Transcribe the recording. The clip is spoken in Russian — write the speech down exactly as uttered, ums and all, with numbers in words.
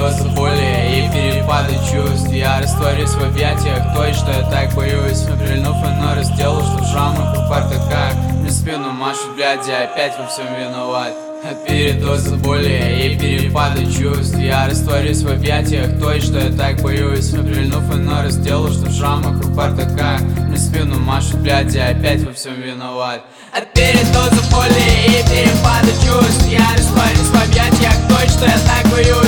передоза боли и перепады чувств. Я растворюсь в объятиях той, что я так боюсь. Прильнув, оно разделал, что в шрамах у как мне спину машут, блядь, я опять во всем виноват. От передоза боли и перепады чувств. Я растворюсь в объятиях той, что я так боюсь. Прильнув, оно разделал, что в шрамах у как мне спину машут, блядь, я опять во всем виноват. От передоза боли и перепады чувств. Я растворюсь в объятиях той, что я так боюсь.